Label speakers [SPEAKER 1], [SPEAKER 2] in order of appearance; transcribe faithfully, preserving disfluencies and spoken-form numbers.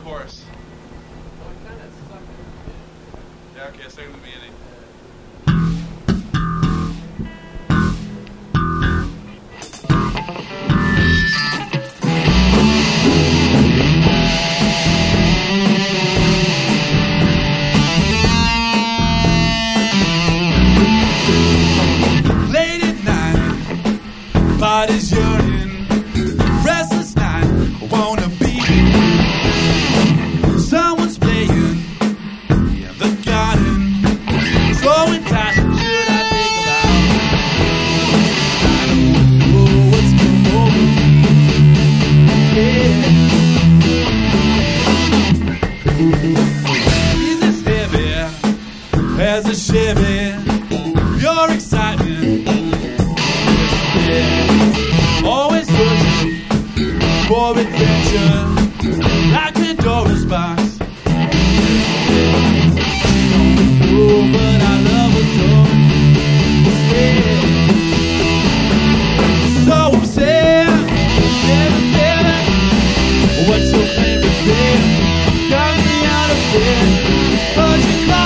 [SPEAKER 1] chorus. Yeah, okay, start at the beginning.
[SPEAKER 2] Late at night, body's yearning, restless night, wanna be. Someone's playing in the garden, throwing dice. Should I think about? I don't know what's come over me. Yeah. Is as heavy as a Chevy? Your excitement, yeah. Always searching for adventure, like Pandora's box. Oh, but I love it so. Yeah. So upset, never better. What's your favorite thing? Got me out of bed, but you